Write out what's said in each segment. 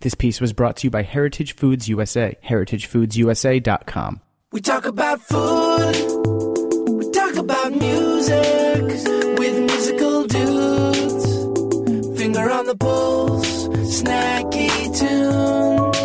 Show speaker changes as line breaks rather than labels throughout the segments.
This piece was brought to you by Heritage Foods USA, heritagefoodsusa.com.
We talk about food, we talk about music, with musical dudes, finger on the pulse, snacky tunes.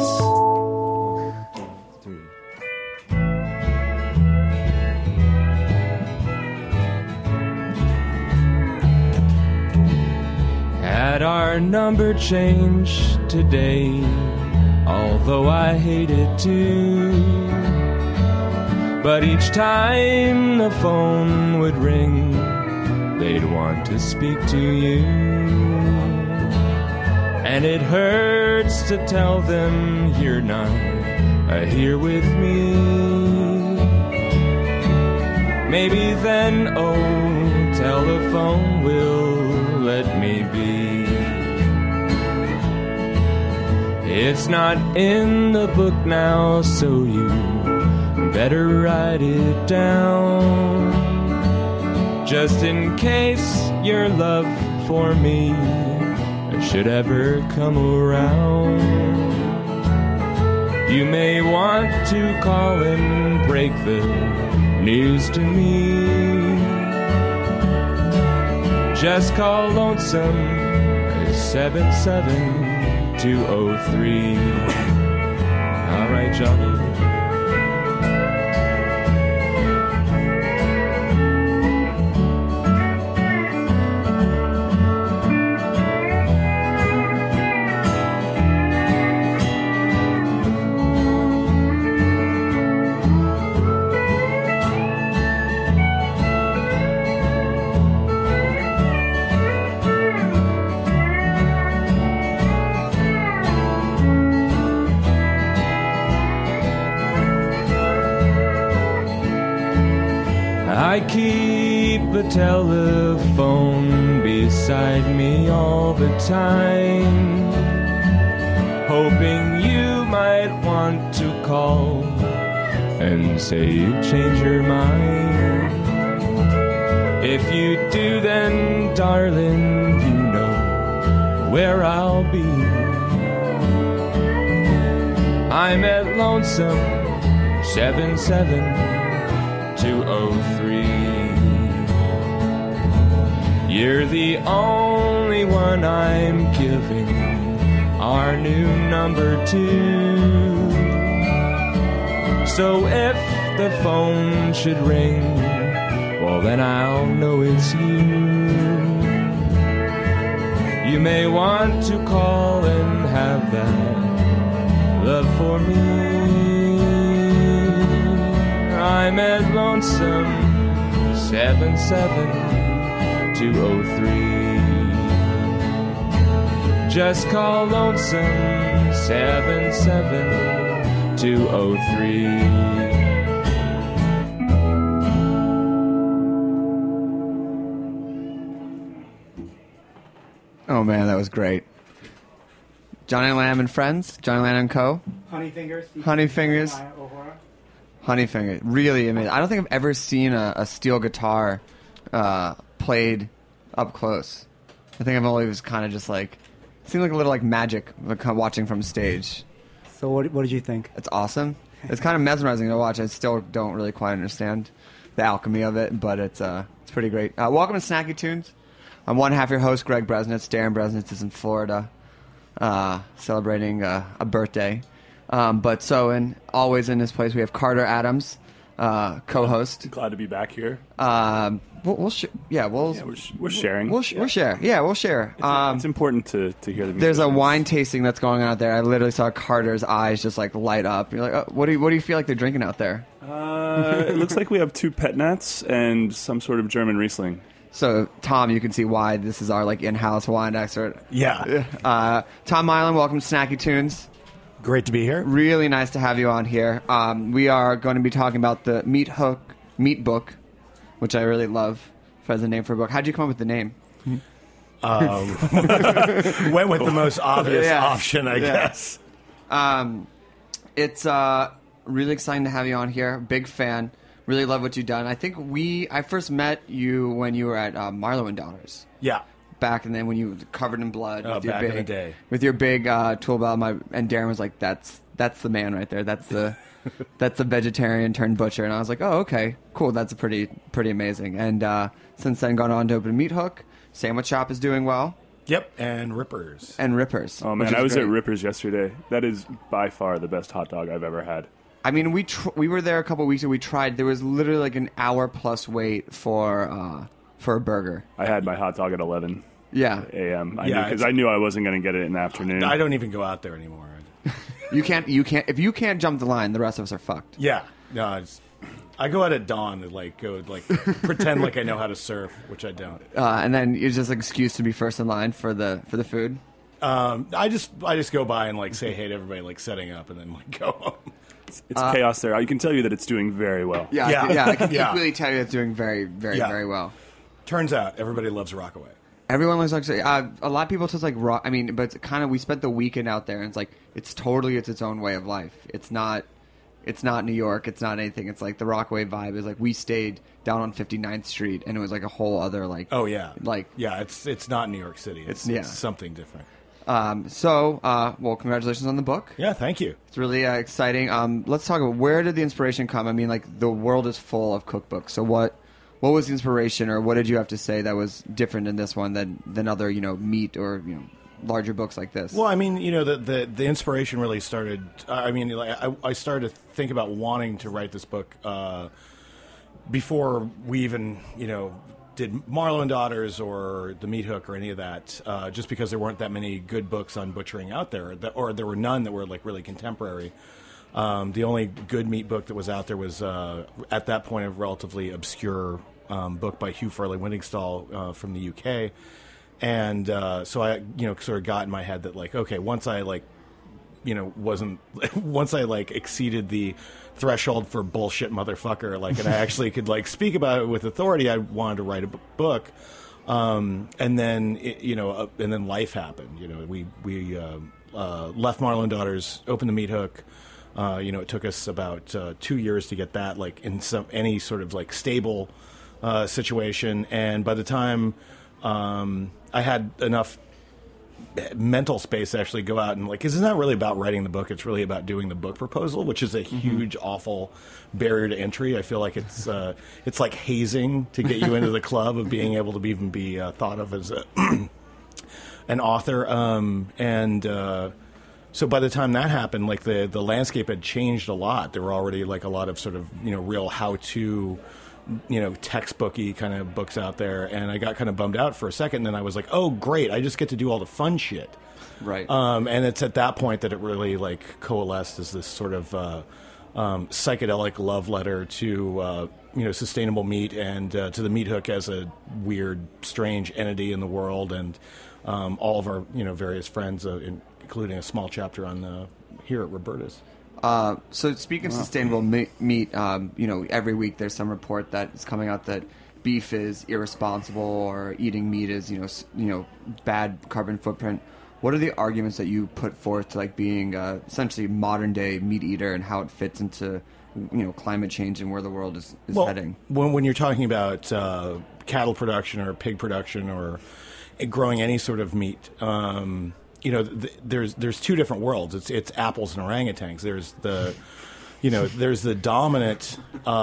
Had our number changed today, although I hate it too. But each time the phone would ring, they'd want to speak to you. And it hurts to tell them you're not here with me. Maybe then, oh, telephone will let me be. It's not in the book now, so you better write it down. Just in case your love for me should ever come around. You may want to call and break the news to me. Just call Lonesome 77203. All right, Johnny. I keep the telephone beside me all the time, hoping you might want to call and say you change your mind. If you do, then darling, you know where I'll be. I'm at Lonesome 77203. You're the only one I'm giving our new number to. So if the phone should ring, well then I'll know it's you. You may want to call and have that love for me. I'm at Lonesome 77203. Just call Lonesome 77203.
Oh man, that was great. Johnny Lamb and Friends, Johnny Lamb and Co.
Honey Fingers.
Honey Fingers. Honey Fingers. Really amazing. I don't think I've ever seen a steel guitar played up close. I think I've always kind of just like, it seemed like a little like magic watching from stage.
So what did you think?
It's awesome. It's kind of mesmerizing to watch. I still don't really quite understand the alchemy of it, but it's pretty great. Welcome to Snacky Tunes. I'm one half your host, Greg Bresnitz. Darren Bresnitz is in Florida, celebrating a birthday. Always in this place we have Carter Adams, co-host.
Glad to be back here.
We're
sharing.
We'll share. Yeah, we'll share.
It's important to hear the music.
There's a wine tasting that's going on out there. I literally saw Carter's eyes just like light up. You're like, oh, what do you feel like they're drinking out there?
It looks like we have 2 pet nats and some sort of German Riesling.
So, Tom, you can see why this is our like in-house wine expert.
Yeah.
Tom Milan, welcome to Snacky Tunes.
Great to be here.
Really nice to have you on here. We are going to be talking about the Meat Book, which I really love as a name for a book. How'd you come up with the name?
Went with the most obvious option, I guess.
It's really exciting to have you on here. Big fan. Really love what you've done. I think I first met you when you were at Marlowe and Daughters.
Yeah.
back and then when you covered in blood.
Oh,
with your
back
big,
in the day.
With your big tool belt, and Darren was like, that's the man right there. That's the vegetarian turned butcher. And I was like, oh, okay, cool. That's pretty amazing. And since then, gone on to open Meat Hook. Sandwich Shop is doing well.
Yep, and Rippers.
Oh man, I was at Rippers yesterday. That is by far the best hot dog I've ever had.
I mean, we were there a couple weeks ago. We tried. There was literally like an hour plus wait for a burger.
I had my hot dog at 11 a.m. Because I knew I wasn't going to get it in the afternoon.
I don't even go out there anymore.
You can't. If you can't jump the line, the rest of us are fucked.
Yeah, no. I go out at dawn to pretend like I know how to surf, which I don't.
And then it's just an excuse to be first in line for the food.
I just go by and like say hey to everybody, like setting up, and then like go home.
It's chaos there. I can tell you that it's doing very well.
Yeah. I can equally tell you it's doing very, very, very well.
Turns out everybody loves Rockaway.
Everyone looks like a lot of people just like rock. I mean, but it's kind of we spent the weekend out there, and it's like it's its own way of life. It's not New York. It's not anything. It's like the Rockaway vibe is like we stayed down on 59th Street, and it was like a whole other like.
Oh yeah,
like
it's not New York City. It's something different.
Well, congratulations on the book.
Yeah, thank you.
It's really exciting. Let's talk about where did the inspiration come? I mean, like the world is full of cookbooks. So what was the inspiration, or what did you have to say that was different in this one than other meat or larger books like this?
Well, I mean, the inspiration really started. I mean, I started to think about wanting to write this book before we even did Marlowe and Daughters or The Meat Hook or any of that, just because there weren't that many good books on butchering out there, or there were none that were like really contemporary. The only good meat book that was out there was at that point a relatively obscure book by Hugh Farley-Winningstall from the UK, and so I sort of got in my head that like okay, once I exceeded the threshold for bullshit motherfucker, and I actually could speak about it with authority, I wanted to write a book. And then and then life happened. We left Marlowe and Daughters, opened the Meat Hook. It took us about 2 years to get that in any sort of stable situation, and by the time I had enough mental space to actually go out and because it's not really about writing the book, it's really about doing the book proposal, which is a huge awful barrier to entry. I feel like it's like hazing to get you into the club of being able to even be thought of as an author, so by the time that happened, the landscape had changed a lot. There were already a lot of sort of real how-to textbooky kind of books out there, and I got kind of bummed out for a second. And then I was like, "Oh, great! I just get to do all the fun shit."
Right.
And it's at that point that it really coalesced as this sort of psychedelic love letter to sustainable meat and to the Meat Hook as a weird, strange entity in the world, and all of our various friends, including a small chapter on here at Roberta's.
So speaking of sustainable meat, every week there's some report that is coming out that beef is irresponsible or eating meat is, bad carbon footprint. What are the arguments that you put forth to being essentially modern day meat eater and how it fits into, climate change and where the world is heading?
When you're talking about cattle production or pig production or growing any sort of meat, there's two different worlds. It's apples and orangutans. There's the dominant,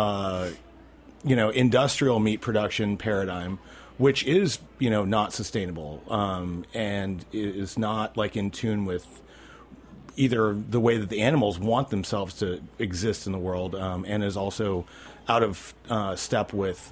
industrial meat production paradigm, which is, not sustainable, and is not in tune with either the way that the animals want themselves to exist in the world, and is also out of step with,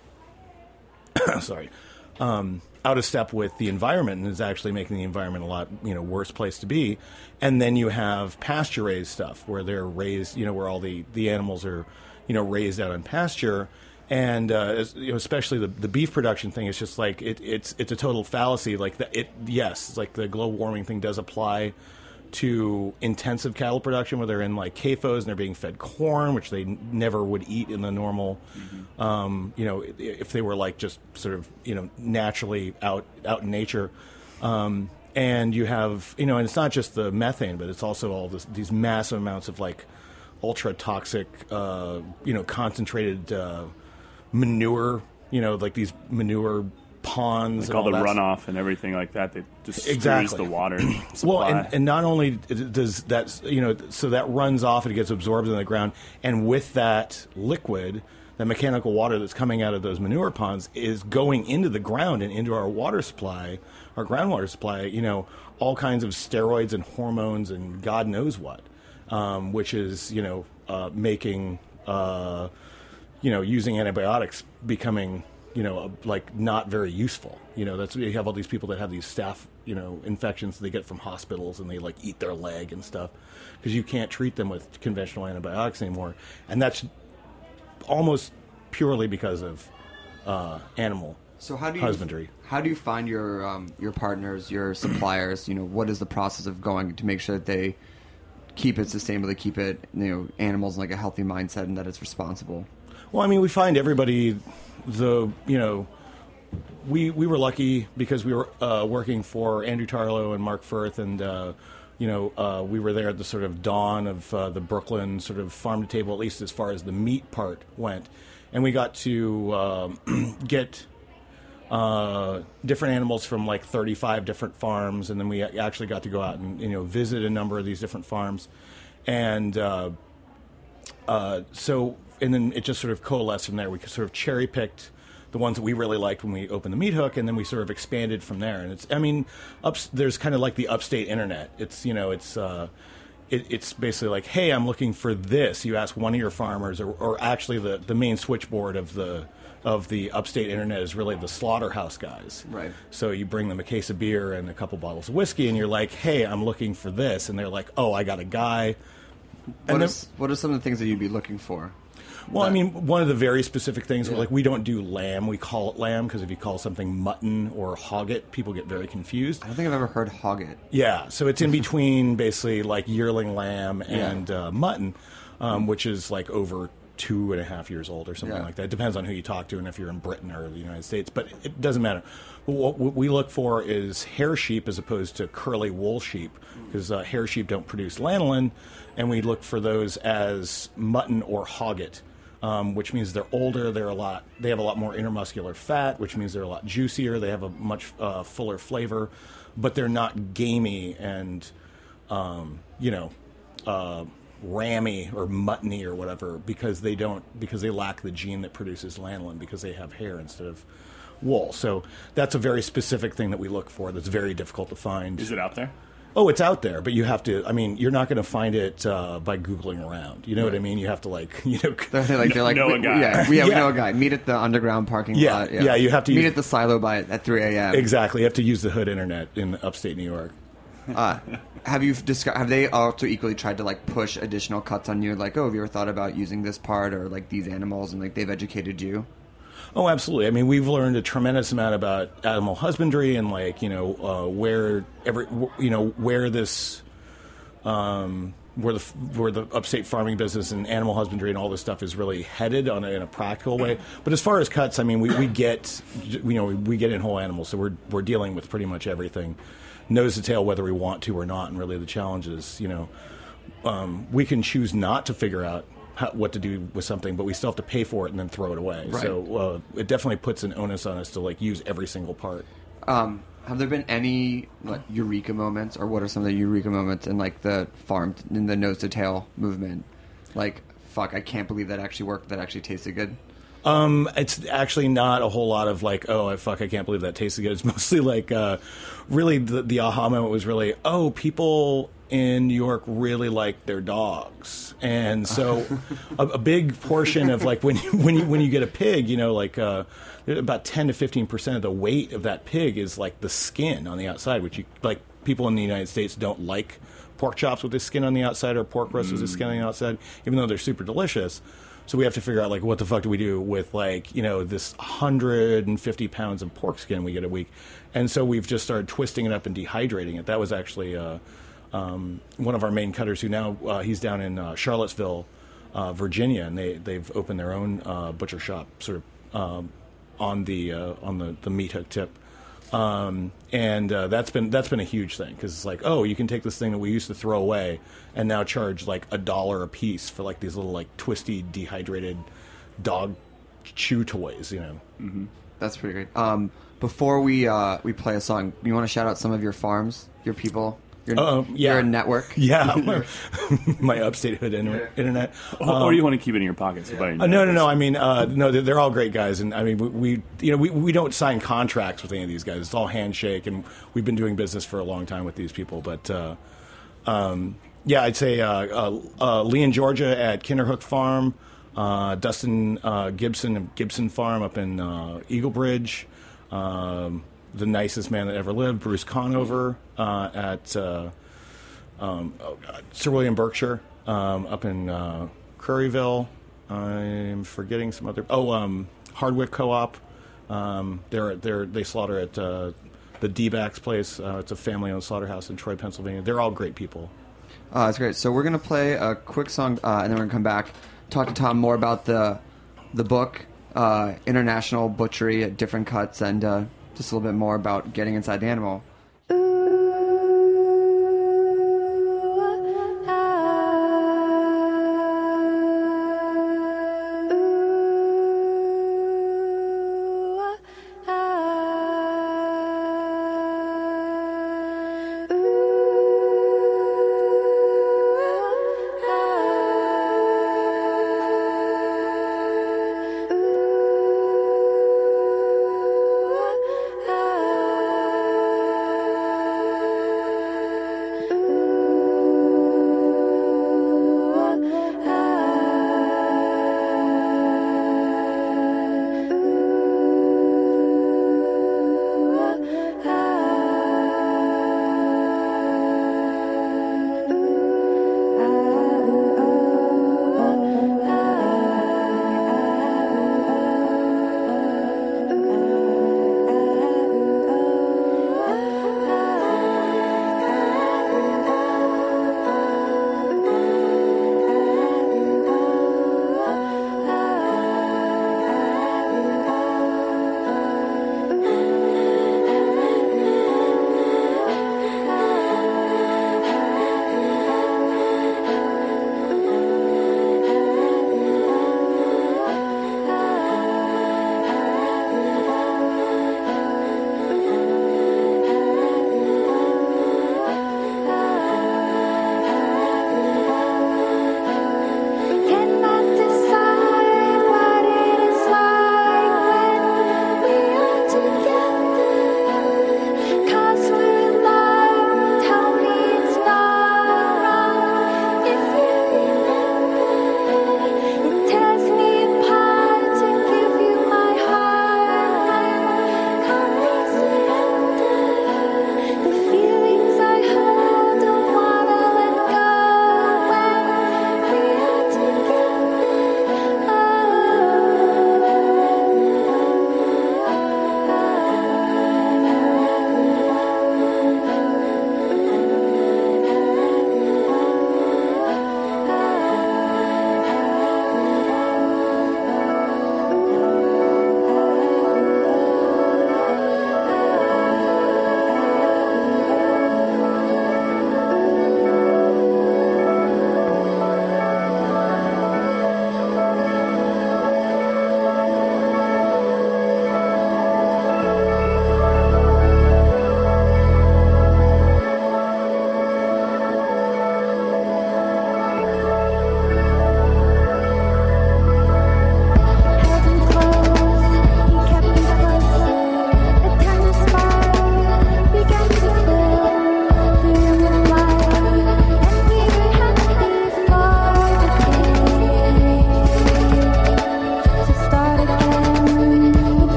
out of step with the environment, and is actually making the environment a lot worse place to be. And then you have pasture raised stuff where they're raised, where all the animals are raised out on pasture, and especially the beef production thing is just it's a total fallacy. Yes, the global warming thing does apply to intensive cattle production where they're in CAFOs and they're being fed corn, which they never would eat in the normal, if they were just sort of, naturally out in nature. And you have, and it's not just the methane, but it's also all these massive amounts of ultra toxic, concentrated manure, these manure ponds,
Like
and
all the
that
runoff and everything like that. They just
Exactly.
the water supply.
Well, and not only does that, so that runs off and it gets absorbed in the ground, and with that liquid, the mechanical water that's coming out of those manure ponds is going into the ground and into our water supply, our groundwater supply, all kinds of steroids and hormones and God knows what, which is, making, using antibiotics becoming, like not very useful. That's you have all these people that have these staph, infections they get from hospitals, and they like eat their leg and stuff because you can't treat them with conventional antibiotics anymore, and that's almost purely because of animal husbandry.
How do you find your partners, your suppliers? What is the process of going to make sure that they keep it sustainable, they keep it, animals in like a healthy mindset, and that it's responsible?
Well, I mean, we find everybody we were lucky because we were working for Andrew Tarlow and Mark Firth, and we were there at the sort of dawn of the Brooklyn sort of farm to table, at least as far as the meat part went, and we got to get different animals from like 35 different farms, and then we actually got to go out and visit a number of these different farms, and and then it just sort of coalesced from there. We sort of cherry picked the ones that we really liked when we opened the meat hook, and then we sort of expanded from there. And there's kind of like the upstate internet. It's it's basically like, hey, I'm looking for this. You ask one of your farmers, or actually the main switchboard of the upstate internet is really the slaughterhouse guys.
Right.
So you bring them a case of beer and a couple bottles of whiskey, and you're like, hey, I'm looking for this, and they're like, oh, I got a guy.
What are some of the things that you'd be looking for?
Well, I mean, one of the very specific things, like we don't do lamb, we call it lamb, because if you call something mutton or hogget, people get very confused.
I don't think I've ever heard hogget.
Yeah, so it's in between basically like yearling lamb and mutton, which is like over 2.5 years old or something like that. It depends on who you talk to and if you're in Britain or the United States, but it doesn't matter. What we look for is hair sheep as opposed to curly wool sheep, because hair sheep don't produce lanolin, and we look for those as mutton or hogget. Which means they're older, they have a lot more intermuscular fat, which means they're a lot juicier, they have a much fuller flavor, but they're not gamey and, rammy or muttony or whatever, because they lack the gene that produces lanolin, because they have hair instead of wool. So that's a very specific thing that we look for that's very difficult to find.
Is it out there?
Oh, it's out there, but you have to. I mean, you're not going to find it by Googling around. You know what I mean? You have to
they're like
know a guy.
We know a guy. Meet at the underground parking lot.
Yeah, you have to
meet at the silo at 3 a.m.
Exactly, you have to use the hood internet in upstate New York.
Have they also equally tried to like push additional cuts on you? Like, oh, have you ever thought about using this part or like these animals, and like they've educated you?
Oh, absolutely. I mean, we've learned a tremendous amount about animal husbandry and like where the upstate farming business and animal husbandry and all this stuff is really headed in a practical way. But as far as cuts, I mean, we get in whole animals, so we're dealing with pretty much everything, nose to tail, whether we want to or not. And really, the challenge is we can choose not to figure out what to do with something, but we still have to pay for it and then throw it away.
Right.
So it definitely puts an onus on us to like use every single part.
Have there been any like eureka moments, or what are some of the eureka moments in like the in the nose to tail movement? Like, fuck, I can't believe that actually worked. That actually tasted good.
It's actually not a whole lot of like, oh, I can't believe that tasted good. It's mostly like, really the aha moment was really, oh, people in New York really like their dogs, and so a big portion of like when you get a pig, about 10 to 15% of the weight of that pig is like the skin on the outside, which people in the United States don't like pork chops with the skin on the outside or pork roast with the skin on the outside, even though they're super delicious. So we have to figure out, like, what the fuck do we do with, like, this 150 pounds of pork skin we get a week? And so we've just started twisting it up and dehydrating it. That was actually one of our main cutters who now, he's down in Charlottesville, Virginia, and they've opened their own butcher shop sort of on the meat hook tip. And that's been a huge thing, because it's like, oh, you can take this thing that we used to throw away and now charge like $1 a piece for like these little like twisty dehydrated dog chew toys,
Mm-hmm. That's pretty great. Before we play a song, you want to shout out some of your farms, your people, your network?
Yeah, my upstate hood internet.
Or you want to keep it in your pockets?
No. I mean, no, they're all great guys, and I mean, we don't sign contracts with any of these guys. It's all handshake, and we've been doing business for a long time with these people. But yeah, I'd say Lee in Georgia at Kinderhook Farm, Dustin Gibson of Gibson Farm up in Eagle Bridge. The nicest man that ever lived, Bruce Conover at Sir William Berkshire up in Curryville. I'm forgetting some other. Hardwick Co-op. They slaughter at the D-Backs place. It's a family-owned slaughterhouse in Troy, Pennsylvania. They're all great people.
That's great. So we're gonna play a quick song, and then we're gonna come back, talk to Tom more about the book. International butchery at different cuts, and just a little bit more about getting inside the animal.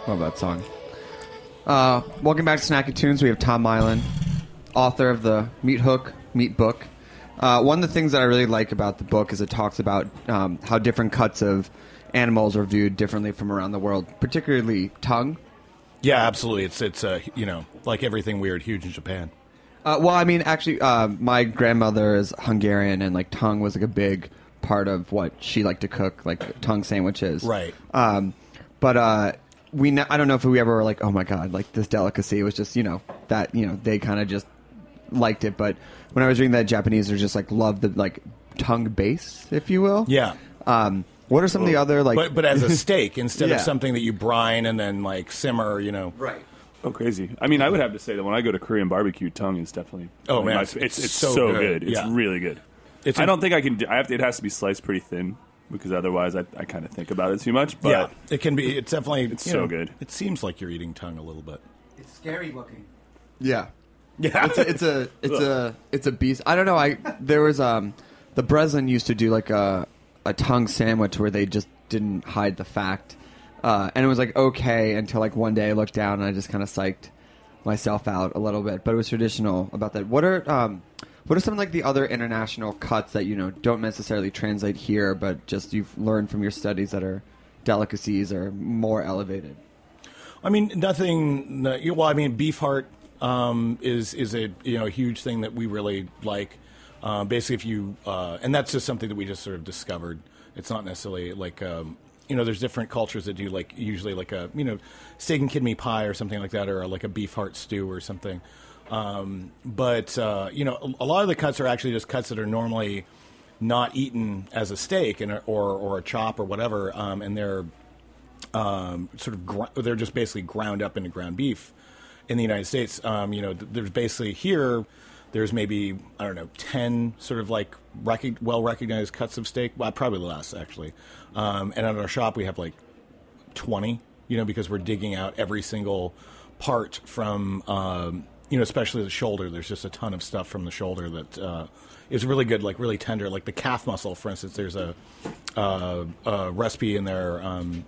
Love that song. Welcome back to Snacky Tunes. We have Tom Mylan, author of the Meat Hook Meat Book. One of the things that I really like about the book is it talks about how different cuts of animals are viewed differently from around the world, particularly tongue.
Yeah, absolutely. It's like everything weird, huge in Japan.
Well, I mean, actually, my grandmother is Hungarian, and like tongue was like a big part of what she liked to cook, like tongue sandwiches.
Right.
But I don't know if we ever were like, oh my god, like this delicacy. It was just that they kind of just liked it. But when I was reading that, Japanese are just like love the like tongue base, if you will.
Yeah.
What are some of the other like?
But as a steak instead
Yeah.
of something that you brine and then like simmer,
Right.
Oh, crazy. I mean, I would have to say that when I go to Korean barbecue, tongue is definitely...
Oh, man,
it's
so
so
good.
good. It's
Yeah.
really good. I don't think I can... it has to be sliced pretty thin, because otherwise I kind of think about it too much. But
yeah, it can be. It's definitely.
It's so good.
It seems like you're eating tongue a little bit.
It's scary looking.
Yeah.
Yeah,
It's a beast. I don't know. There was the Breslin used to do like a tongue sandwich where they just didn't hide the fact, and it was like okay until like one day I looked down and I just kind of psyched myself out a little bit. But it was traditional about that. What are some like the other international cuts that don't necessarily translate here, but just you've learned from your studies that are delicacies or more elevated?
I mean, nothing. Well, I mean, beef heart is a huge thing that we really like. Basically, if you and that's just something that we just sort of discovered. It's not necessarily like there's different cultures that do like usually like a steak and kidney pie or something like that, or like a beef heart stew or something. But a lot of the cuts are actually just cuts that are normally not eaten as a steak or a chop or whatever, and they're they're just basically ground up into ground beef in the United States. There's basically here. There's maybe, 10 sort of like well-recognized cuts of steak. Well, probably less, actually. And at our shop, we have like 20, because we're digging out every single part from, especially the shoulder. There's just a ton of stuff from the shoulder that is really good, like really tender. Like the calf muscle, for instance, there's a recipe in there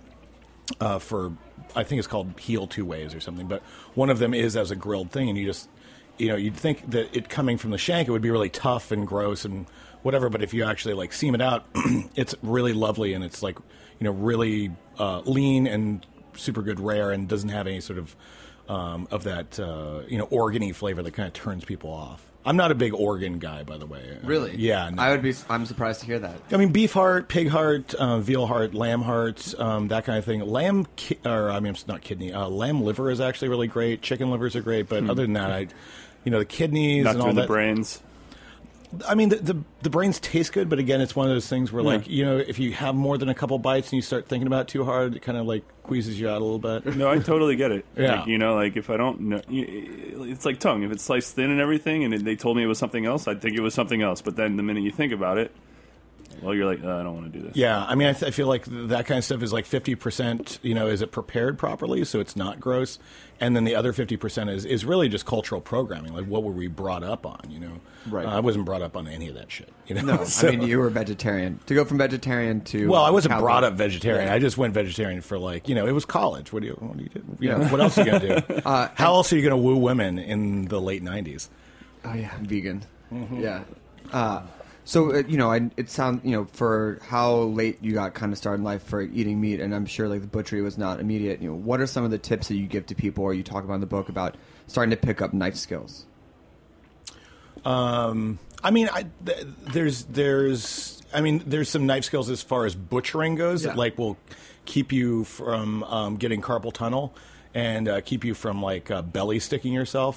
for, I think it's called heel two ways or something. But one of them is as a grilled thing, and you just... you'd think that it coming from the shank, it would be really tough and gross and whatever. But if you actually like seam it out, it's really lovely, and it's like really lean and super good rare, and doesn't have any sort of that organ-y flavor that kind of turns people off. I'm not a big organ guy, by the way.
Really?
Yeah. No.
I'm surprised to hear that.
I mean, beef heart, pig heart, veal heart, lamb heart, that kind of thing. Not kidney. Lamb liver is actually really great. Chicken livers are great, but other than that, the kidneys
not
and all
through
that.
the brains.
I mean, the brains taste good, but again, it's one of those things where, like, if you have more than a couple bites and you start thinking about it too hard, it kind of like squeezes you out a little bit.
No, I totally get it.
Yeah.
Like if I don't know, it's like tongue. If it's sliced thin and everything, and they told me it was something else, I'd think it was something else. But then the minute you think about it, well, you're like, I don't want to do this.
Yeah, I mean, I feel like that kind of stuff is like 50%, is it prepared properly so it's not gross? And then the other 50% is really just cultural programming. Like, what were we brought up on,
Right.
I wasn't brought up on any of that shit,
No,
So-
I mean, you were vegetarian. To go from vegetarian to...
Well, I wasn't
cowboy.
brought up vegetarian.
Yeah.
I just went vegetarian for like, it was college. What do you do?
Yeah.
What else are you going to do? How else are you going to woo women in the late 90s?
Oh, yeah, I'm vegan.
Mm-hmm.
Yeah. So, it sounds, for how late you got kind of started in life for eating meat, and I'm sure, like, the butchery was not immediate, what are some of the tips that you give to people, or you talk about in the book about starting to pick up knife skills?
I mean, there's some knife skills as far as butchering goes that, like, will keep you from getting carpal tunnel and keep you from, like, belly sticking yourself.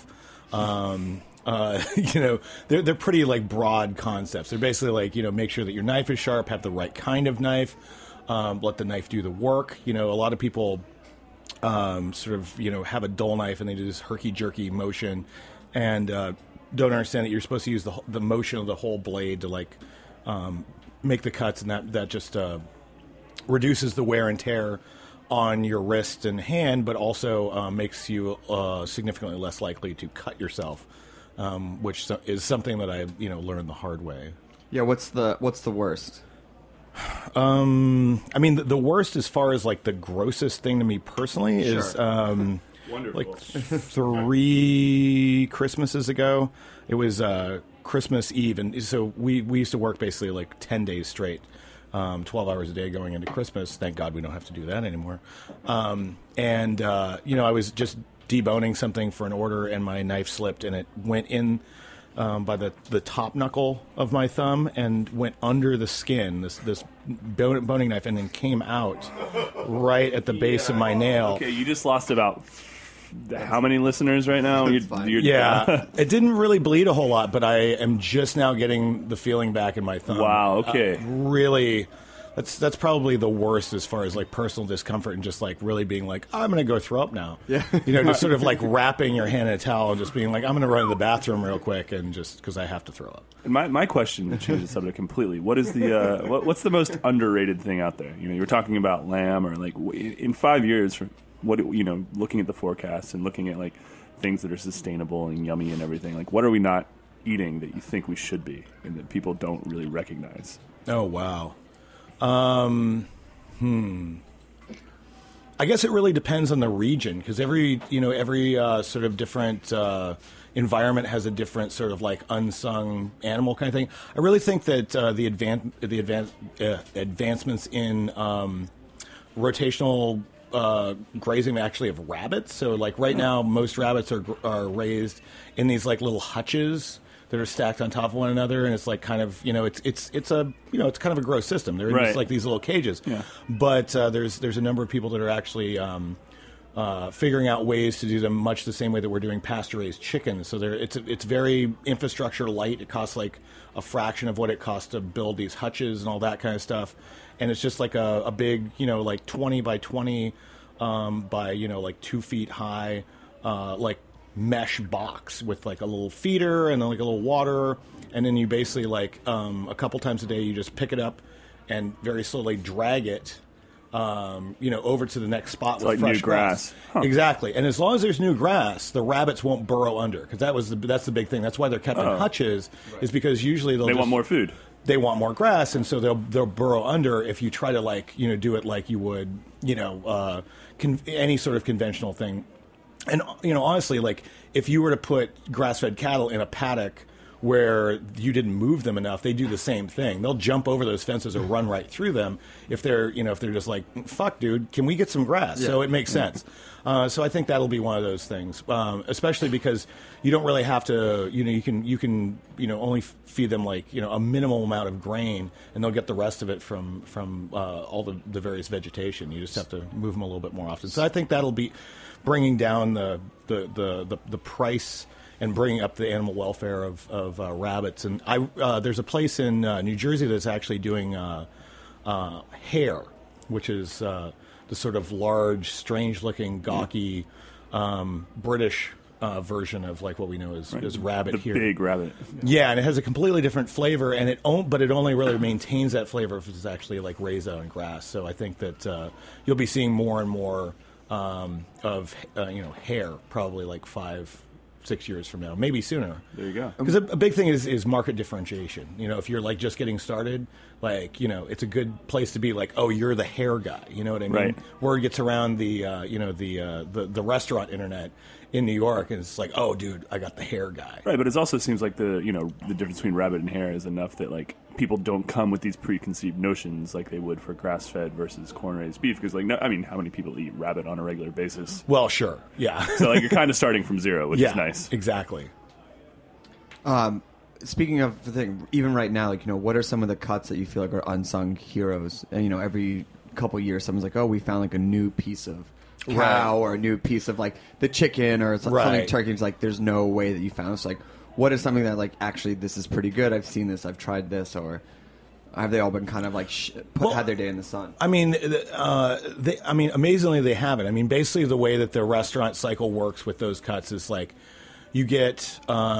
They're pretty like broad concepts. They're basically like, make sure that your knife is sharp, have the right kind of knife, let the knife do the work. A lot of people have a dull knife and they do this herky-jerky motion and don't understand that you're supposed to use the motion of the whole blade to like make the cuts, and that just reduces the wear and tear on your wrist and hand, but also makes you significantly less likely to cut yourself. Which is something that I learned the hard way.
Yeah, what's the worst?
I mean, the worst as far as like the grossest thing to me personally is
Wonderful.
like 3 Christmases ago. It was Christmas Eve, and so we used to work basically like 10 days straight, 12 hours a day going into Christmas. Thank God we don't have to do that anymore. And I was just deboning something for an order, and my knife slipped, and it went in by the top knuckle of my thumb and went under the skin, this boning knife, and then came out right at the base of my nail.
Okay, you just lost about how many listeners right now?
Yeah, it didn't really bleed a whole lot, but I am just now getting the feeling back in my thumb.
Wow, okay.
Really, that's probably the worst as far as like personal discomfort and just like really being like, I'm going to go throw up now. Yeah. Just sort of like wrapping your hand in a towel and just being like, I'm going to run to the bathroom real quick and just because I have to throw up.
And my question to change the subject completely. What is the what's the most underrated thing out there? You were talking about lamb, or like in 5 years, looking at the forecast and looking at like things that are sustainable and yummy and everything. Like, what are we not eating that you think we should be and that people don't really recognize?
Oh wow. I guess it really depends on the region, because every sort of different environment has a different sort of like unsung animal kind of thing. I really think that the advancements in rotational grazing actually of rabbits. So like right now, most rabbits are raised in these like little hutches that are stacked on top of one another, and it's like kind of it's kind of a gross system. They're in just like these little cages. Yeah. But there's a number of people that are actually figuring out ways to do them much the same way that we're doing pasture-raised chickens. So it's very infrastructure light. It costs like a fraction of what it costs to build these hutches and all that kind of stuff. And it's just like a big like 20 by 20 by like 2 feet high like mesh box with like a little feeder and then like a little water, and then you basically like a couple times a day you just pick it up and very slowly drag it over to the next spot with
like
fresh
new grass. Huh.
Exactly. And as long as there's new grass, the rabbits won't burrow under, because that's the big thing. That's why they're kept in hutches, is because usually they
want more food.
They want more grass, and so they'll burrow under if you try to like do it like you would any sort of conventional thing. And honestly, like if you were to put grass-fed cattle in a paddock where you didn't move them enough, they do the same thing. They'll jump over those fences or run right through them if they're just like, fuck, dude, can we get some grass? Yeah. So it makes sense. So I think that'll be one of those things, especially because you don't really have to, you can only feed them like, a minimal amount of grain, and they'll get the rest of it from all the various vegetation. You just have to move them a little bit more often. So I think that'll be bringing down the price and bringing up the animal welfare of rabbits. And there's a place in New Jersey that's actually doing hare, which is the sort of large, strange-looking, gawky British version of like what we know as rabbit here.
The big rabbit.
Yeah, and it has a completely different flavor, and but it only really maintains that flavor if it's actually like raised out in grass. So I think that you'll be seeing more and more of hare probably like 5-6 years from now, maybe sooner.
There you go.
Because a big thing is market differentiation. If you're like just getting started, like it's a good place to be like, oh, you're the hare guy. You know what I mean?
Right.
Word gets around the restaurant internet in New York, and it's like, oh, dude, I got the hare guy.
Right, but it also seems like the difference between rabbit and hare is enough that like people don't come with these preconceived notions like they would for grass-fed versus corn-raised beef. Because how many people eat rabbit on a regular basis?
Well, sure, yeah.
So like you're kind of starting from zero, which is nice.
Exactly.
Speaking of the thing, even right now, like what are some of the cuts that you feel like are unsung heroes? And every couple years, someone's like, oh, we found like a new piece of cow or a new piece of like the chicken or something turkey. It's like there's no way that you found this. Like, what is something that like actually this is pretty good? I've seen this. I've tried this. Or have they all been kind of like had their day in the sun? I mean,
amazingly they haven't. I mean, basically the way that the restaurant cycle works with those cuts is like you get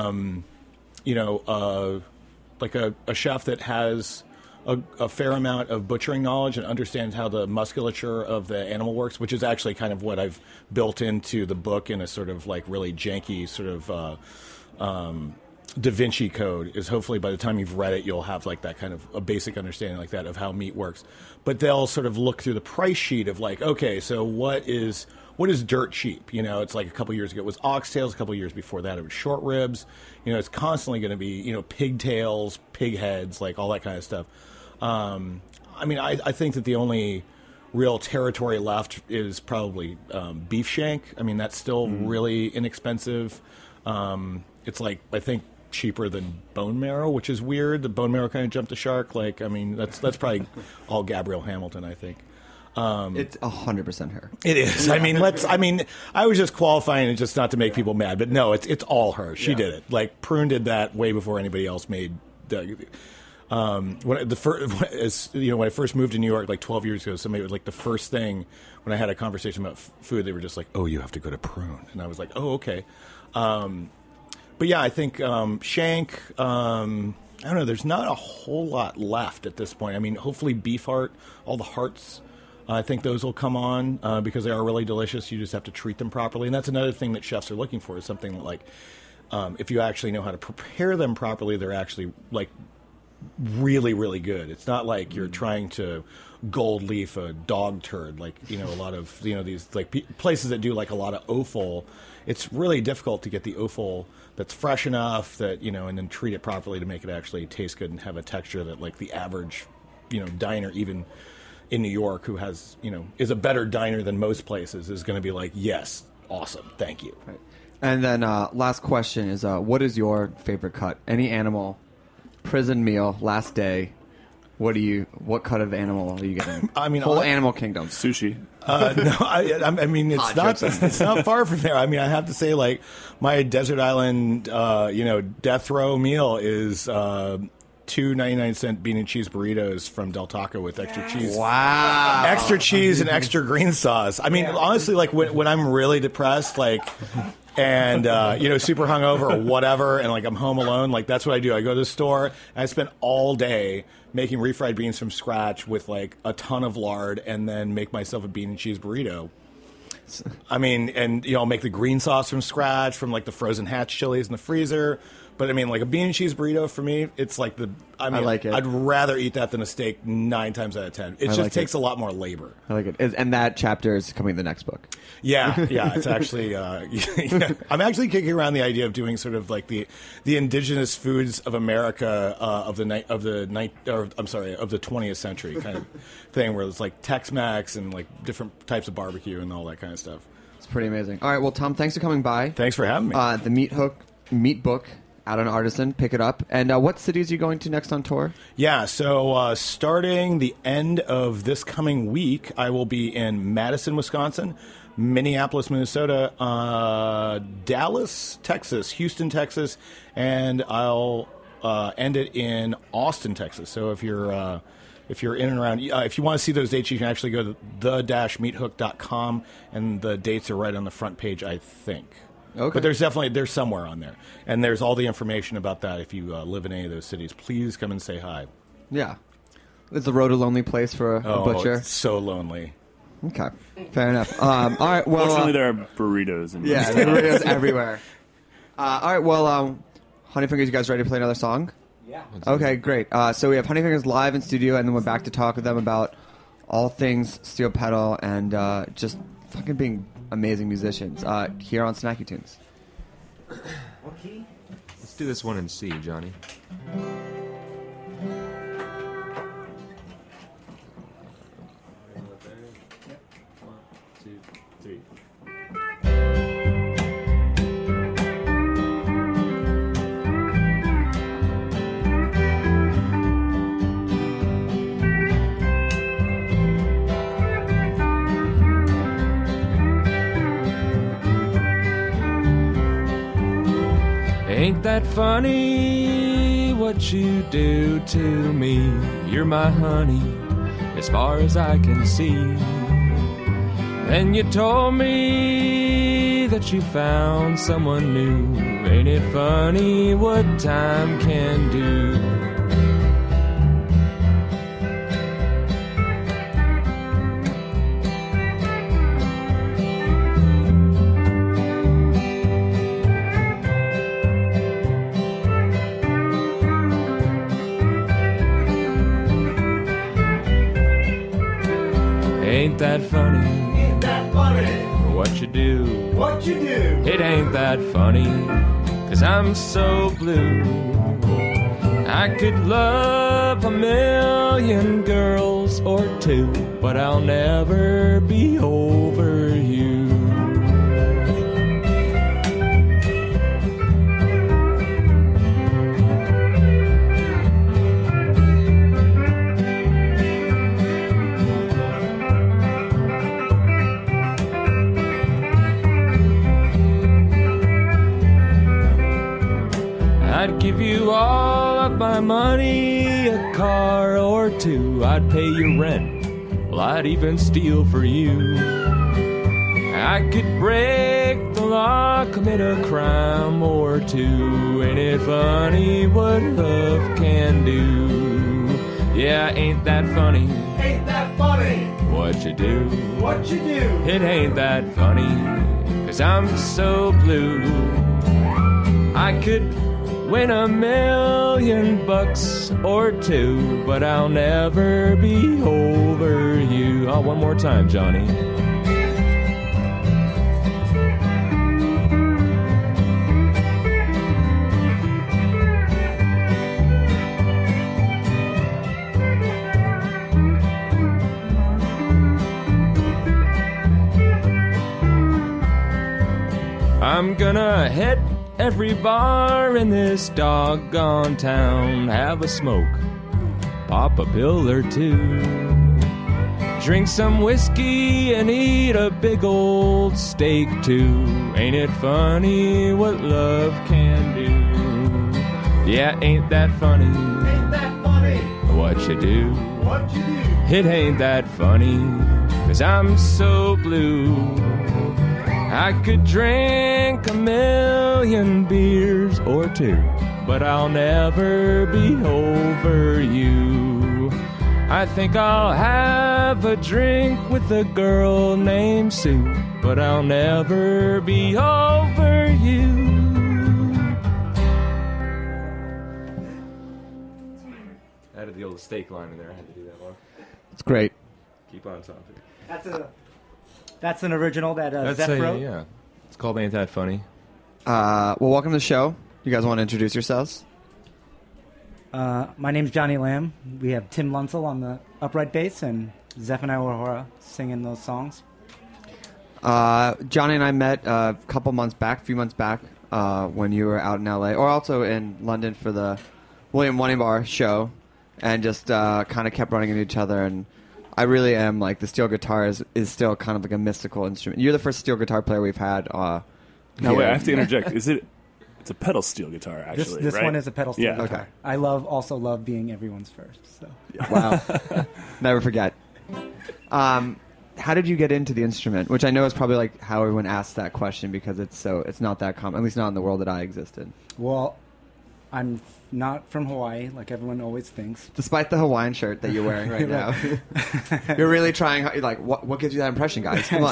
like a chef that has a fair amount of butchering knowledge and understands how the musculature of the animal works, which is actually kind of what I've built into the book in a sort of like really janky sort of Da Vinci Code is hopefully by the time you've read it, you'll have like that kind of a basic understanding like that of how meat works. But they'll sort of look through the price sheet of like, okay, so what is dirt cheap? You know, it's like a couple years ago it was oxtails. A couple years before that it was short ribs. You know, it's constantly going to be, you know, pigtails, pig heads, like all that kind of stuff. I mean, I think that the only real territory left is probably beef shank. I mean, that's still really inexpensive. It's like, I think, cheaper than bone marrow, which is weird. The bone marrow kind of jumped the shark. Like, I mean, that's probably all Gabrielle Hamilton, I think.
It's 100% her.
It is. I mean, I was just qualifying it just not to make people mad, but no, it's all her. She did it. Like, Prune did that way before anybody else made. When I first moved to New York like 12 years ago, somebody was like the first thing when I had a conversation about food, they were just like, "Oh, you have to go to Prune," and I was like, "Oh, okay." But yeah, I think shank. I don't know. There's not a whole lot left at this point. I mean, hopefully beef heart, all the hearts. I think those will come on because they are really delicious. You just have to treat them properly, and that's another thing that chefs are looking for is something like if you actually know how to prepare them properly, they're actually like really, really good. It's not like you're trying to gold leaf a dog turd, like, you know, a lot of, you know, these like places that do like a lot of offal. It's really difficult to get the offal that's fresh enough that, you know, and then treat it properly to make it actually taste good and have a texture that like the average, you know, diner, even in New York, who has, you know, is a better diner than most places, is going to be like, yes, awesome, thank you.
Right. And then last question is, what is your favorite cut? Any animal, prison meal, last day. What cut of animal are you getting?
I mean,
whole animal kingdom.
Sushi.
No, I mean it's not far from there. I mean, I have to say, like, my desert island, death row meal is 2 99-cent bean and cheese burritos from Del Taco with extra cheese.
Wow,
extra cheese and extra green sauce. I mean, honestly, like when I'm really depressed, like. And, super hungover or whatever, and, like, I'm home alone, like, that's what I do. I go to the store, and I spend all day making refried beans from scratch with, like, a ton of lard, and then make myself a bean and cheese burrito. I mean, and, you know, I'll make the green sauce from scratch, from, like, the frozen Hatch chilies in the freezer. But, I mean, like, a bean and cheese burrito, for me, it's like I
like it.
I'd rather eat that than a steak 9 times out of 10. It just takes a lot more labor.
I like it. And that chapter is coming in the next book.
Yeah, it's actually. I'm actually kicking around the idea of doing sort of like the indigenous foods of America of the 20th century kind of thing, where it's like Tex-Mex and like different types of barbecue and all that kind of stuff.
It's pretty amazing. All right, well, Tom, thanks for coming by.
Thanks for having me.
The Meat Book. Out on Artisan, pick it up. And what cities are you going to next on tour?
Yeah, so starting the end of this coming week, I will be in Madison, Wisconsin, Minneapolis, Minnesota, Dallas, Texas, Houston, Texas, and I'll end it in Austin, Texas. So if you're in and around, if you want to see those dates, you can actually go to the-meathook.com, and the dates are right on the front page, I think. Okay. But there's somewhere on there. And there's all the information about that if you live in any of those cities. Please come and say hi.
Yeah. Is the road a lonely place for a butcher?
It's so lonely.
Okay. Fair enough. All right, well...
Fortunately, there are burritos.
There are burritos everywhere. All right, well, Honeyfingers, you guys ready to play another song?
Yeah.
Okay, great. So we have Honeyfingers live in studio, and then we're back to talk with them about all things steel pedal and just fucking being amazing musicians here on Snacky Tunes.
What key?
Let's do this one in C, Johnny. 1, 2, 3. Ain't that funny what you do to me? You're my honey, as far as I can see. And you told me that you found someone new. Ain't it funny what time can do? ain't that funny.
Ain't that funny?
What you do?
What you do?
It ain't that funny, 'cause I'm so blue. I could love a million girls or two, but I'll never be over you. I'd give you all of my money, a car or two. I'd pay your rent, well, I'd even steal for you. I could break the law, commit a crime or two. Ain't it funny what love can do? Yeah, ain't that funny?
Ain't that funny?
What you do?
What you do?
It ain't that funny, 'cause I'm so blue. I could win $1 million or two, but I'll never be over you. Oh, one more time, Johnny. I'm gonna hit every bar in this doggone town, have a smoke, pop a pill or two, drink some whiskey and eat a big old steak too. Ain't it funny what love can do? Yeah, ain't that funny?
Ain't that funny?
What you do?
What you do?
It ain't that funny, 'cause I'm so blue. I could drink 1 million beers or two, but I'll never be over you. I think I'll have a drink with a girl named Sue, but I'll never be over you. I added the old steak line in there. I had to do that one.
It's great.
Keep on topic.
That's an original that
That's
Zeph wrote.
yeah. It's called Ain't That Funny.
Well, welcome to the show. You guys want to introduce yourselves?
My name's Johnny Lamb. We have Tim Lunsell on the upright bass and Zephaniah O'Hara singing those songs.
Johnny and I met a few months back, when you were out in LA, or also in London for the William Wanibar show, and just kind of kept running into each other. And I really am like, the steel guitar is still kind of like a mystical instrument. You're the first steel guitar player we've had.
No, wait, I have to interject. It's a pedal steel guitar, actually.
This
right?
one is a pedal steel guitar.
Okay.
I also love being everyone's first. So
Wow. Never forget. How did you get into the instrument? Which I know is probably like how everyone asks that question, because it's not that common, at least not in the world that I exist in.
well, I'm not from Hawaii, like everyone always thinks.
Despite the Hawaiian shirt that you're wearing right now, you're really trying. You're like, what gives you that impression, guys? Come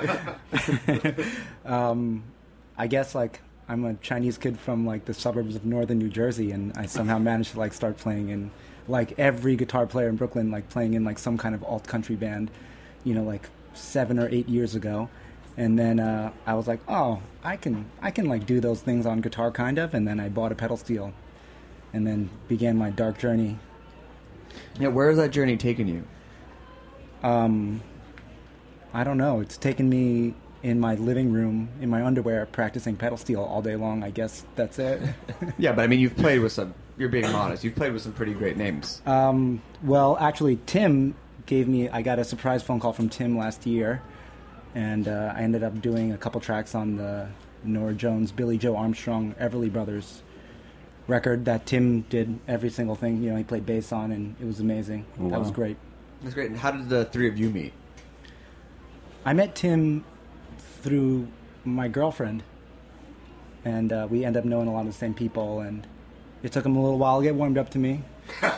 on.
I guess like I'm a Chinese kid from like the suburbs of northern New Jersey, and I somehow managed to like start playing in like every guitar player in Brooklyn, like playing in like some kind of alt country band, like 7 or 8 years ago. And then I was like, oh, I can like do those things on guitar kind of, and then I bought a pedal steel, and then began my dark journey.
Yeah, where has that journey taken you?
I don't know. It's taken me in my living room, in my underwear, practicing pedal steel all day long. I guess that's it.
Yeah, but I mean, you've played with some. You're being modest. You've played with some pretty great names.
Well, actually, Tim I got a surprise phone call from Tim last year, and I ended up doing a couple tracks on the Norah Jones, Billy Joe Armstrong, Everly Brothers record that Tim did every single thing. He played bass on, and it was amazing.
Wow.
That was great.
That's great. And how did the three of you meet?
I met Tim through my girlfriend, and we ended up knowing a lot of the same people, and it took him a little while to get warmed up to me.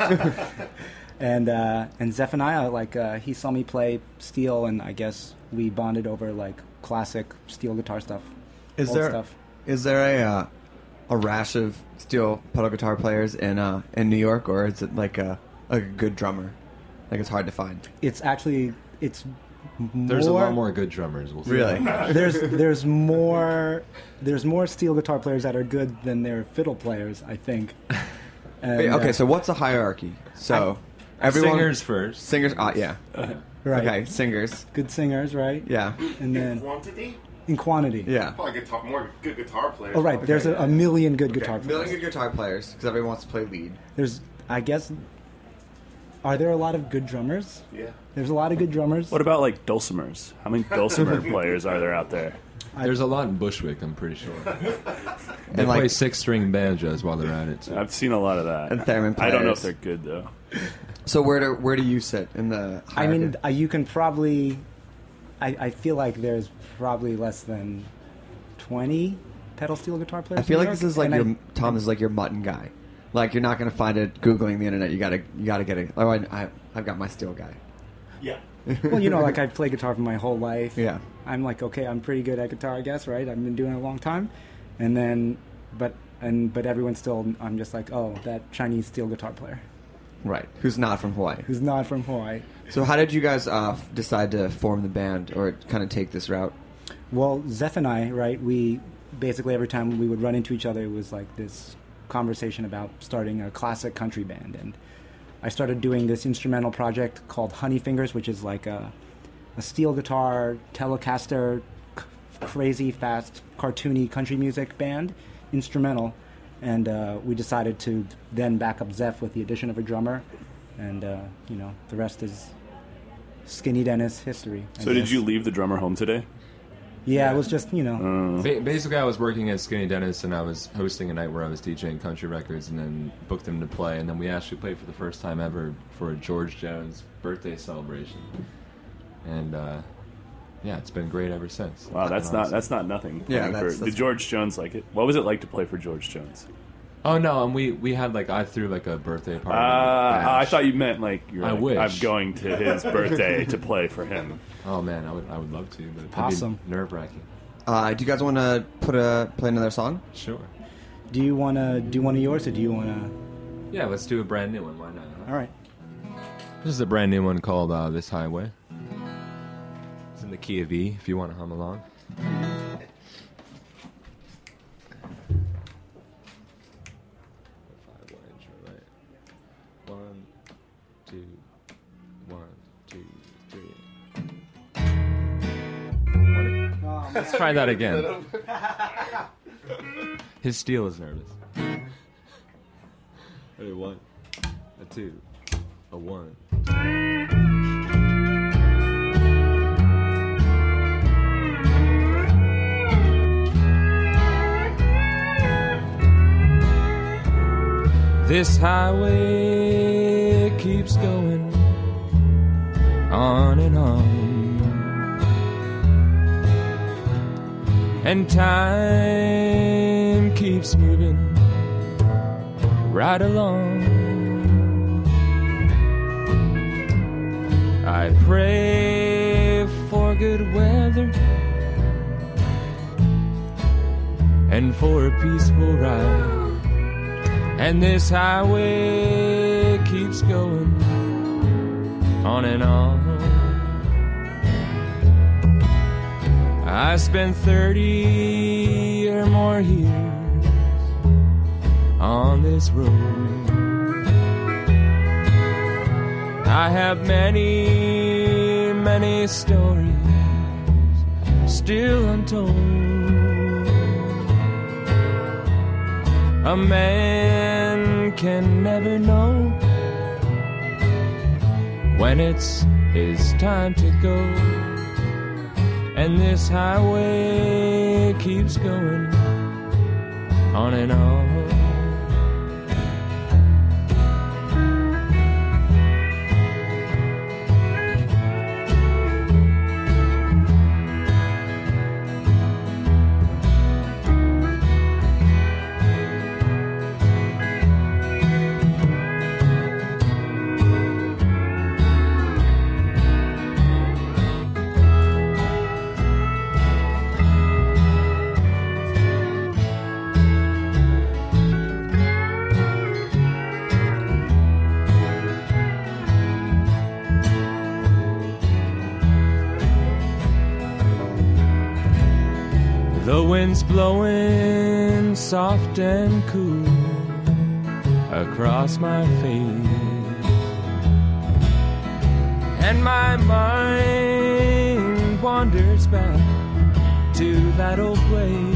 And Zephaniah, he saw me play steel, and I guess we bonded over like classic steel guitar stuff.
Is
old
there a rash of steel pedal guitar players in New York, or is it like a good drummer? Like it's hard to find.
It's
There's a lot more good drummers. We'll see.
Really?
There's more steel guitar players that are good than there are fiddle players, I think. And,
Wait, okay, so what's the hierarchy? So everyone
Singers first.
Singers, yeah.
right,
Okay, singers.
good singers, right?
Yeah.
And then
Quantity?
in quantity.
Yeah.
Probably more good guitar players.
Oh, right. There's a million good guitar
Okay,
players.
million good guitar players because everyone wants to play lead.
There's, I guess, are there a lot of good drummers?
Yeah.
There's a lot of good drummers.
What about like dulcimers? How many dulcimer players are there out there?
There's a lot in Bushwick, I'm pretty sure. They
And, like-
play 6-string banjos while they're at it. Too.
I've seen a lot of that.
And theremin
I don't know if
players.
they're good though.
So where do you sit in the
I
hierarchy?
mean, you can probably. I feel like there's probably less than 20 pedal steel guitar players.
I feel
in
like
New
this
York,
is like
and
Tom is like your mutton guy. Like you're not gonna find it googling the internet. You gotta get it. Oh, I've got my steel guy.
Yeah.
Well, like I've played guitar for my whole life.
Yeah.
I'm like, okay, I'm pretty good at guitar, I guess, right? I've been doing it a long time, and then, but everyone still, I'm just like, oh, that Chinese steel guitar player
Right. Who's not from Hawaii?
who's not from Hawaii.
So how did you guys decide to form the band or kind of take this route?
Well, Zeph and I, right? We basically every time we would run into each other, it was like this conversation about starting a classic country band, and I started doing this instrumental project called Honey Fingers, which is like a steel guitar Telecaster, crazy fast, cartoony country music band, instrumental, and we decided to then back up Zeph with the addition of a drummer, and the rest is Skinny Dennis history. I
So did
guess.
you leave the drummer home today?
Yeah, it was just
Basically, I was working at Skinny Dennis, and I was hosting a night where I was DJing country records, and then booked him to play, and then we actually played for the first time ever for a George Jones birthday celebration, and yeah, it's been great ever since.
Wow, that's not nothing.
Yeah,
Playing
that's-
did George Jones like it? What was it like to play for George Jones?
Oh no, and we had I threw like a birthday party.
I thought you meant like you're.
I
like,
wish.
I'm going to his birthday to play for him.
Oh man, I would love to, but it'd
Awesome.
be nerve wracking.
Do you guys want to play another song?
Sure.
Do you want to do one of yours, or do you want to?
Yeah, let's do a brand new one. Why not?
All right.
This is a brand new one called "This Highway." It's in the key of E. If you want to hum along. One, two, 3. Let's try that again. His steel is nervous. Ready, 1, a 2, a 1.
This highway keeps going on and on, and time keeps moving right along. I pray for good weather and for a peaceful ride. And this highway keeps going on and on. I spent 30 or more years on this road. I have many, many stories still untold. A man can never know when it's his time to go, and this highway keeps going on and on. The wind's blowing soft and cool across my face, and my mind wanders back to that old place.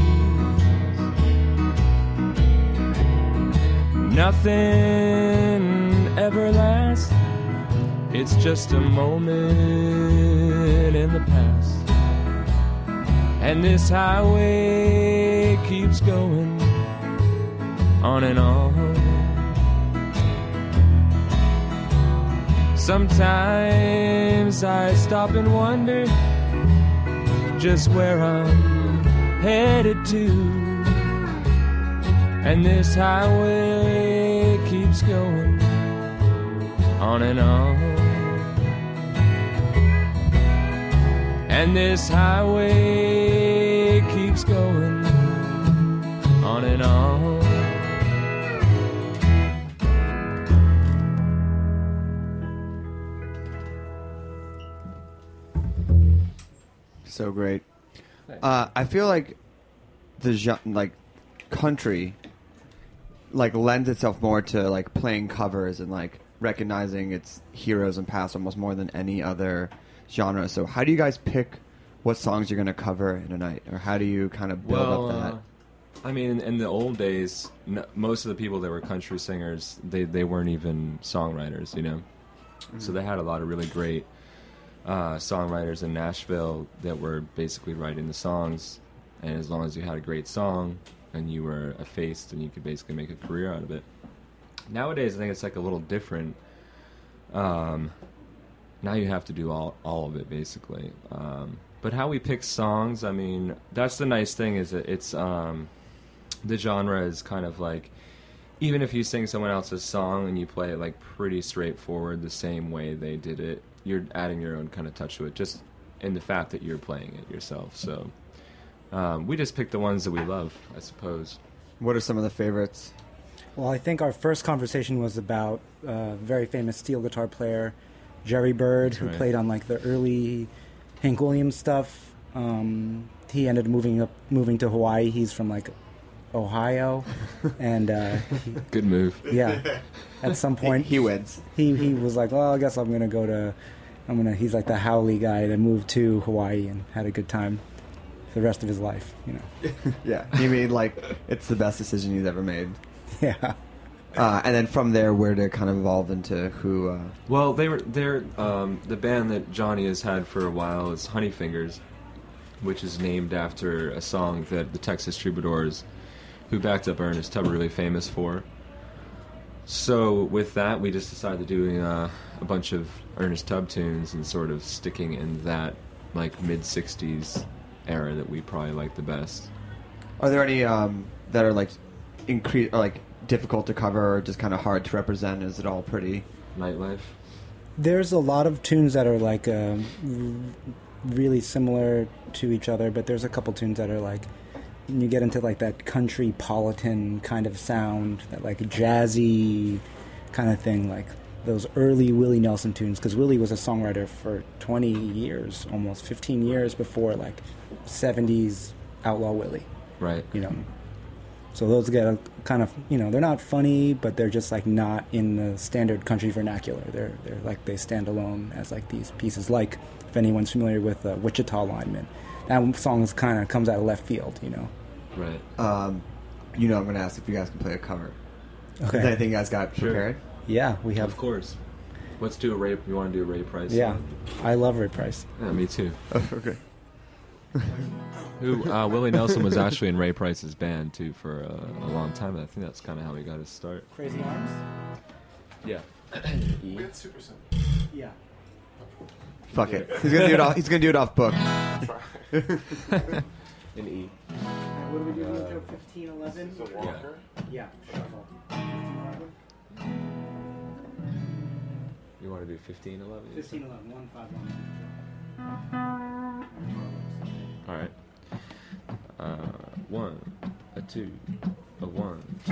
Nothing ever lasts, it's just a moment in the past. And this highway keeps going on and on. Sometimes I stop and wonder just where I'm headed to. And this highway keeps going on and on. And this highway keeps going on and on.
So great. I feel like the country lends itself more to playing covers and recognizing its heroes and past almost more than any other genre. So how do you guys pick what songs you're going to cover in a night, or how do you kind of build up that?
I mean, in the old days, most of the people that were country singers, they weren't even songwriters, you know. Mm-hmm. So they had a lot of really great songwriters in Nashville that were basically writing the songs, and as long as you had a great song and you were a face, then you could basically make a career out of it. Nowadays, I think it's a little different. Now you have to do all of it, basically. But how we pick songs, I mean, that's the nice thing, is that it's the genre is kind of even if you sing someone else's song and you play it pretty straightforward the same way they did it, you're adding your own kind of touch to it, just in the fact that you're playing it yourself. So we just pick the ones that we love, I suppose.
What are some of the favorites?
Well, I think our first conversation was about a very famous steel guitar player, Jerry Bird, who played on the early Hank Williams stuff. He ended up moving to Hawaii. He's from Ohio, and
good move.
Yeah, at some point
he wins.
He was like, well, I guess he's like the Howley guy that moved to Hawaii and had a good time for the rest of his life, you know.
Yeah, you mean it's the best decision he's ever made.
Yeah.
And then from there, where to kind of evolve into who?
Well, they're the band that Johnny has had for a while is Honey Fingers, which is named after a song that the Texas Troubadours, who backed up Ernest Tubb, are really famous for. So with that, we just decided doing a bunch of Ernest Tubb tunes and sort of sticking in that mid-'60s era that we probably like the best.
Are there any that are difficult to cover or just kind of hard to represent? Is it all pretty
nightlife?
There's a lot of tunes that are really similar to each other, but there's a couple tunes that are you get into that country politan kind of sound, that jazzy kind of thing, those early Willie Nelson tunes, because Willie was a songwriter for 20 years, almost 15 years before 70s Outlaw Willie.
Right.
You know. So those get a kind of, they're not funny, but they're just not in the standard country vernacular. They're they stand alone as these pieces. If anyone's familiar with Wichita Lineman, that song kind of comes out of left field,
Right.
I'm going to ask if you guys can play a cover.
Okay.
Is there anything you guys got prepared?
Yeah, we have.
Of course. Let's do you want to do a Ray Price?
Yeah, I love Ray Price.
Yeah, me too.
Okay.
Willie Nelson was actually in Ray Price's band too for a long time. I think that's kind of how he got his start.
Crazy Arms?
Yeah.
We had Super Simple.
Yeah.
Fuck it. He's gonna do it off book.
In E.
What do we do? 1511?
So Walker.
Yeah. Shuffle.
You want to do 1511?
1511. 151.
All right. 1, a 2, a 1, 2.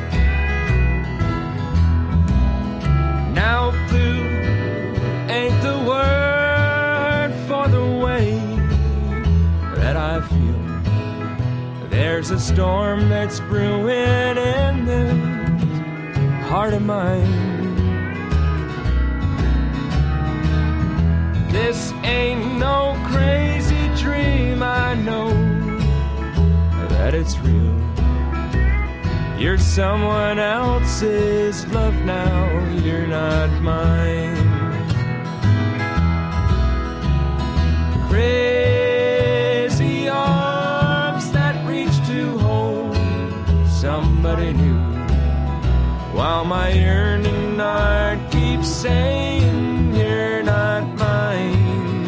Now blue ain't the
storm that's brewing in this heart of mine. This ain't no crazy dream, I know that it's real. You're someone else's love now, you're not mine. Crazy arms that reach to hold somebody new, while my yearning heart keeps saying you're not mine.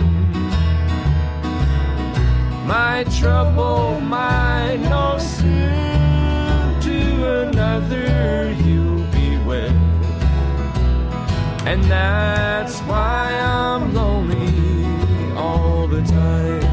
My trouble might know soon to another you'll be wed, and that's why I'm lonely all the time.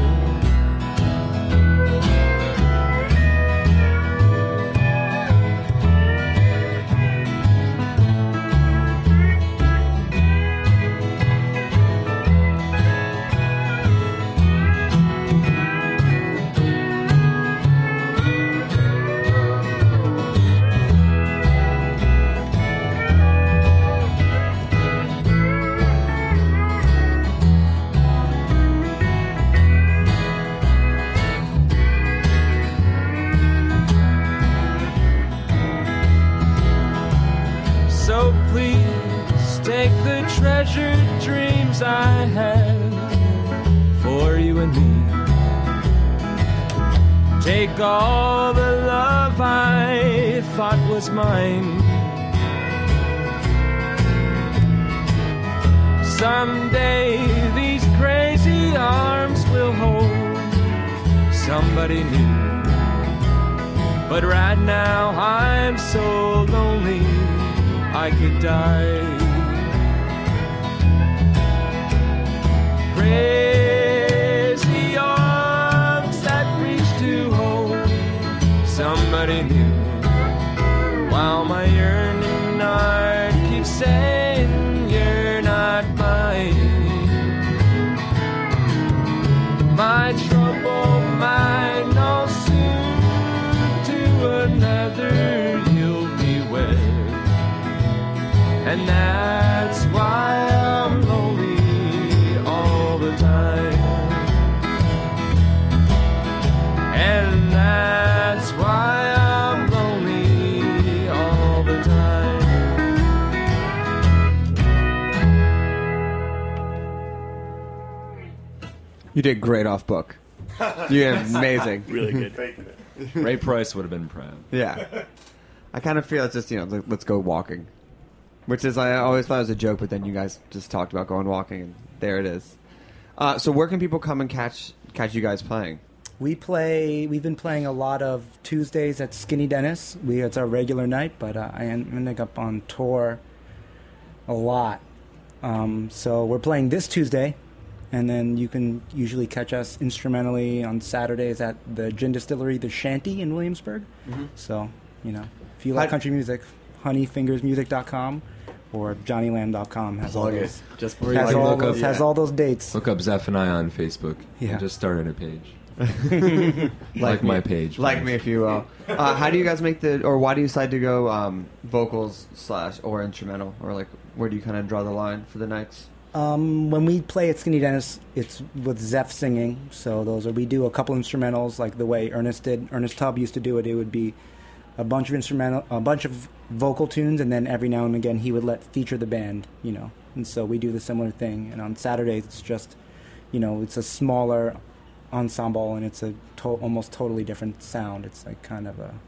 So please take the treasured dreams I had for you and me. Take all the love I thought was mine. Someday these crazy arms will hold somebody new. But right now I'm so lonely I could die. Crazy arms that reach to hold somebody new, while my yearning heart keeps saying you're not mine. My trouble might know soon to another you'll be wed, and that's why I'm lonely all the time. And that's why I'm lonely all the time.
You did great off book. You did amazing.
Really good.
Ray Price would have been proud.
Yeah. I kind of feel it's just, let's go walking. Which is, I always thought it was a joke, but then you guys just talked about going walking, and there it is. So where can people come and catch you guys playing?
We've been playing a lot of Tuesdays at Skinny Dennis. It's our regular night, but I ended up on tour a lot. So we're playing this Tuesday, and then you can usually catch us instrumentally on Saturdays at the Gin Distillery, the Shanty in Williamsburg. Mm-hmm. So, if you like country music, honeyfingersmusic.com or johnnyland.com has all those.
Just
has all those dates.
Look up Zeph and I on Facebook.
Yeah.
I just started a page. like my page.
Like me, if you will. How do you guys why do you decide to go vocals / or instrumental? Or where do you kind of draw the line for the nights?
When we play at Skinny Dennis, it's with Zeph singing. So we do a couple instrumentals like the way Ernest did. Ernest Tubb used to do it. It would be a bunch of vocal tunes, and then every now and again he would feature the band, And so we do the similar thing. And on Saturdays it's just, it's a smaller ensemble, and it's a almost totally different sound. It's like kind of a,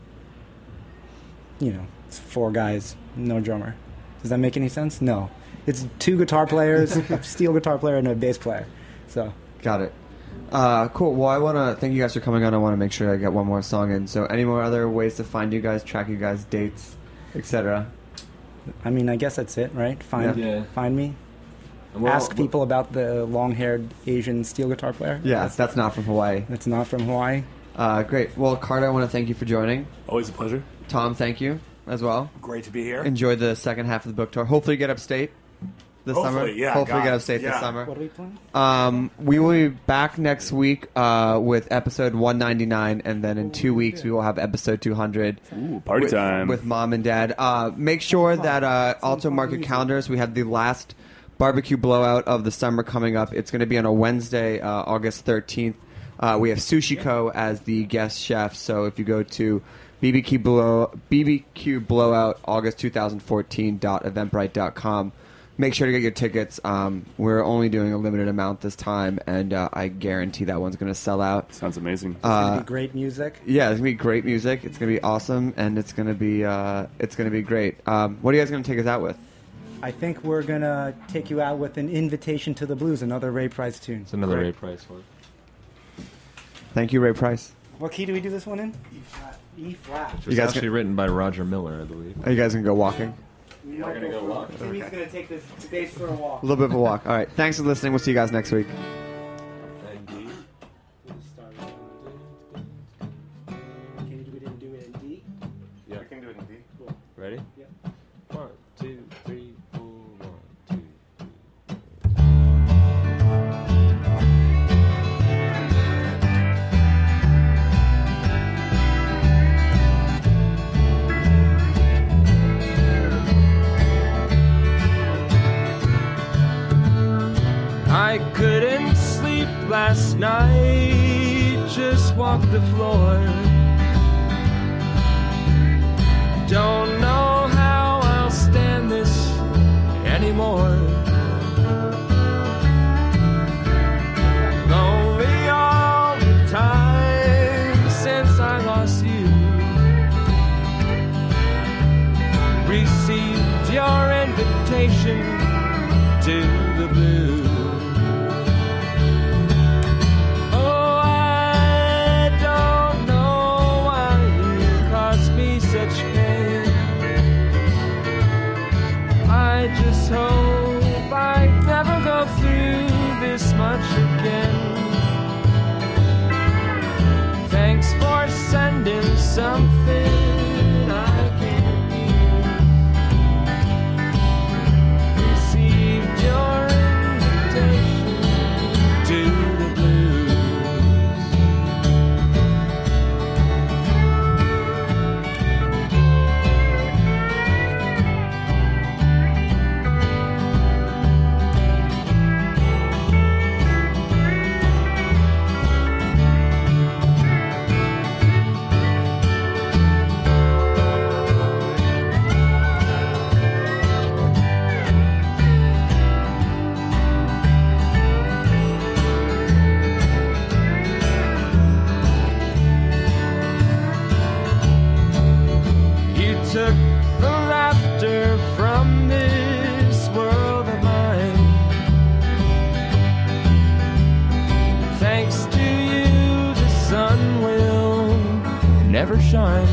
it's 4 guys, no drummer. Does that make any sense? No. It's 2 guitar players, a steel guitar player, and a bass player. So
got it. Cool. Well, I want to thank you guys for coming on. I want to make sure I get one more song in. So any more other ways to find you guys, track you guys, dates, etc.?
I mean, I guess that's it, right? Find me.
Well,
ask people about the long-haired Asian steel guitar player.
Yeah, that's not from Hawaii.
That's not from Hawaii.
Great. Well, Carter, I want to thank you for joining.
Always a pleasure.
Tom, thank you as well.
Great to be here.
Enjoy the second half of the book tour. Hopefully you get upstate. this
Hopefully,
summer.
yeah,
Hopefully
God,
get upstate
yeah.
this summer.
What are we playing?
We will be back next week with episode 199, and then in 2 weeks we will have episode 200.
Ooh, party
with,
time.
with Mom and Dad. Make sure that also mark your calendars. We have the last barbecue blowout of the summer coming up. It's going to be on a Wednesday, August 13th. We have Sushi Co. as the guest chef, so if you go to BBQ Blowout August 2014.eventbrite.com, make sure to get your tickets. We're only doing a limited amount this time, and I guarantee that one's going to sell out.
Sounds amazing.
It's going to be great music.
Yeah, it's going to be great music. It's going to be awesome, and it's going to be great. What are you guys going to take us out with?
I think we're going to take you out with an Invitation to the Blues, another Ray Price tune.
It's another Ray Price one.
Thank you, Ray Price.
What key do we do this one in? E flat.
It was actually written by Roger Miller, I believe.
Are you guys going to go walking?
We're going to go walk.
Timmy's going to take this bass for a walk.
A little bit of a walk. All right. Thanks for listening. We'll see you guys next week.
Can you do it in D?
Yeah.
I can do it in D.
Cool.
Ready?
Yeah.
1, 2, 3, 4, 1, 2. I couldn't sleep last night, just walked the floor. Don't know how I'll stand this anymore. Lonely all the time since I lost you. Received your invitation to the blues. Oh, I don't know why you caused me such pain. I just hope I never go through this much again. Thanks for sending something I can't use. Received your invitation to the blues. You took the laughter from this world of mine. Thanks to you, the sun will never shine.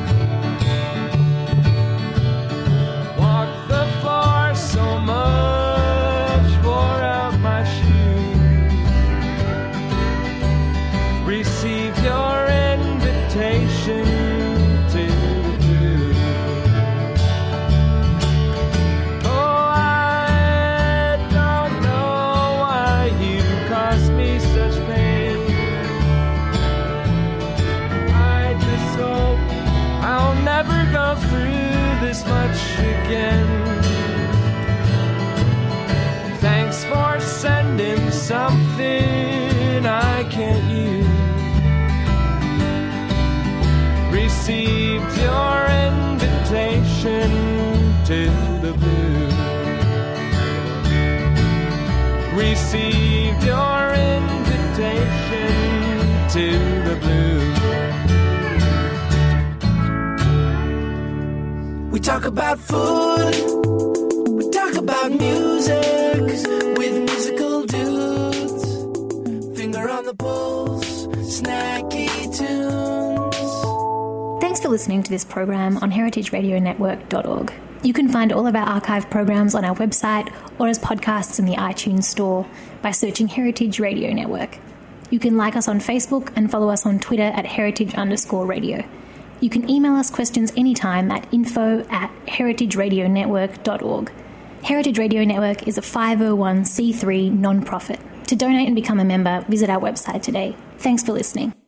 Walk the floor so much, wore out my shoes. Receive your invitation to the blues. Oh, I don't know why you caused me such pain. I just hope I'll never go through this much again. Thanks for sending something I can't use. Received your invitation to the blues. Received your invitation to the blues.
We talk about food, we talk about music with musical dudes. Finger on the pulse, snacky tunes.
Thanks for listening to this program on heritageradionetwork.org. You can find all of our archive programs on our website or as podcasts in the iTunes store by searching Heritage Radio Network. You can like us on Facebook and follow us on Twitter at heritage_radio. You can email us questions anytime at info@heritageradionetwork.org. Heritage Radio Network is a 501c3 non-profit. To donate and become a member, visit our website today. Thanks for listening.